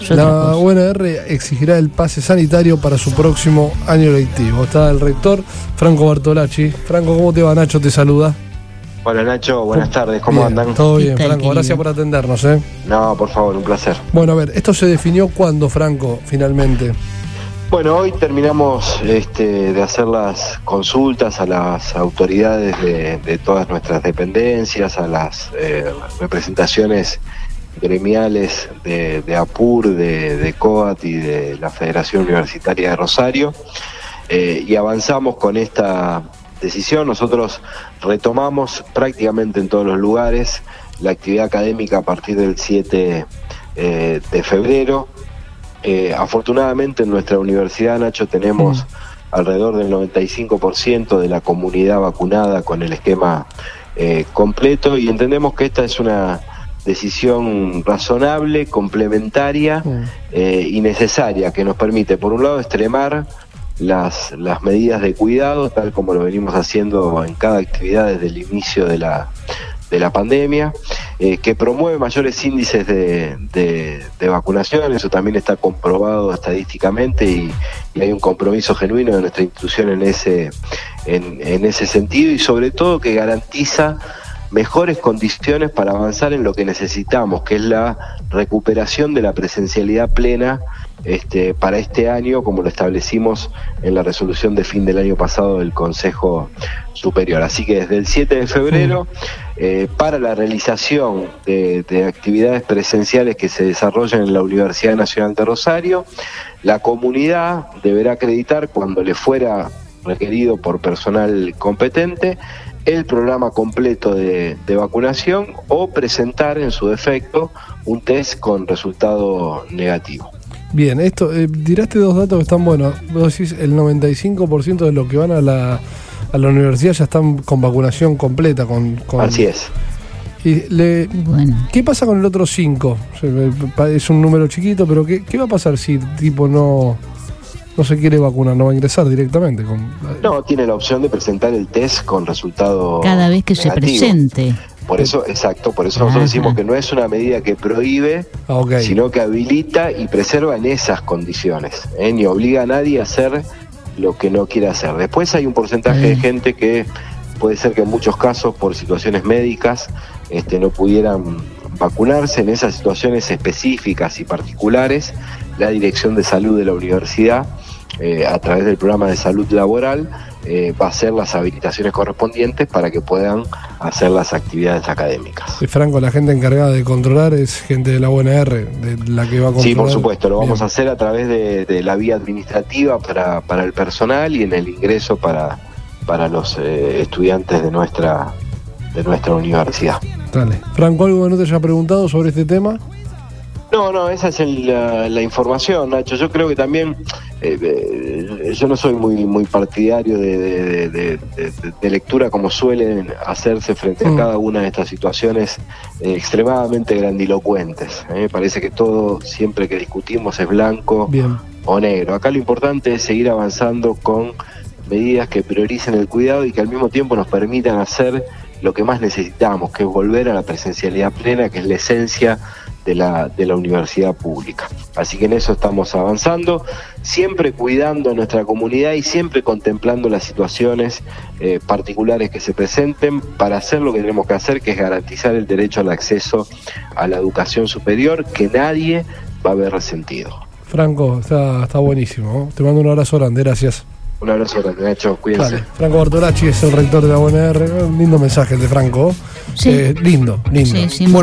La UNR exigirá el pase sanitario para su próximo año lectivo. Está el rector Franco Bartolacci. Franco, ¿cómo te va? Nacho te saluda. Hola Nacho, buenas tardes, ¿cómo andan? Todo bien, Franco, gracias por atendernos. No, por favor, un placer. Bueno, a ver, ¿esto se definió cuándo, Franco, finalmente? Bueno, hoy terminamos de hacer las consultas a las autoridades de todas nuestras dependencias, a las representaciones gremiales de APUR, de COAT y de la Federación Universitaria de Rosario, y avanzamos con esta decisión. Nosotros retomamos prácticamente en todos los lugares la actividad académica a partir del 7 de febrero. Afortunadamente en nuestra universidad, Nacho, tenemos alrededor del 95% de la comunidad vacunada con el esquema completo, y entendemos que esta es una decisión razonable, complementaria y necesaria, que nos permite, por un lado, extremar las medidas de cuidado, tal como lo venimos haciendo en cada actividad desde el inicio de la pandemia, que promueve mayores índices de vacunación. Eso también está comprobado estadísticamente, y hay un compromiso genuino de nuestra institución en ese sentido, y sobre todo que garantiza mejores condiciones para avanzar en lo que necesitamos, que es la recuperación de la presencialidad plena para este año, como lo establecimos en la resolución de fin del año pasado del Consejo Superior. Así que desde el 7 de febrero, para la realización de actividades presenciales que se desarrollan en la Universidad Nacional de Rosario, la comunidad deberá acreditar, cuando le fuera requerido por personal competente, el programa completo de vacunación, o presentar en su defecto un test con resultado negativo. Bien, esto tiraste dos datos que están buenos. Vos decís el 95% de los que van a la universidad ya están con vacunación completa. Así es. Y ¿qué pasa con el otro 5? Es un número chiquito, pero ¿qué va a pasar si tipo no se quiere vacunar? ¿No va a ingresar directamente? No, tiene la opción de presentar el test con resultado cada vez que negativo. Se presente. Por eso, exacto, por eso nosotros decimos que no es una medida que prohíbe, sino que habilita y preserva en esas condiciones, ni obliga a nadie a hacer lo que no quiere hacer. Después hay un porcentaje de gente que puede ser que en muchos casos, por situaciones médicas, no pudieran vacunarse. En esas situaciones específicas y particulares, la Dirección de Salud de la universidad, a través del programa de salud laboral, va a hacer las habilitaciones correspondientes para que puedan hacer las actividades académicas. Franco, la gente encargada de controlar es gente de la UNR, de la que va a controlar. Sí, por supuesto, lo vamos a hacer a través de la vía administrativa para el personal, y en el ingreso para los estudiantes de nuestra universidad. Dale. Franco, ¿algo que no te haya preguntado sobre este tema? No, esa es la información, Nacho. Yo creo que también, yo no soy muy partidario de lectura como suelen hacerse frente a cada una de estas situaciones extremadamente grandilocuentes. Parece que todo, siempre que discutimos, es blanco o negro. Acá lo importante es seguir avanzando con medidas que prioricen el cuidado y que al mismo tiempo nos permitan hacer lo que más necesitamos, que es volver a la presencialidad plena, que es la esencia de la universidad pública. Así que en eso estamos avanzando, siempre cuidando a nuestra comunidad y siempre contemplando las situaciones particulares que se presenten, para hacer lo que tenemos que hacer, que es garantizar el derecho al acceso a la educación superior, que nadie va a ver resentido. Franco, está buenísimo, ¿no? Te mando un abrazo grande, gracias. Un abrazo grande, Nacho, cuídense. Vale. Franco Bartolacci es el rector de la UNR. Un lindo mensaje el de Franco. Sí. Lindo. Sí.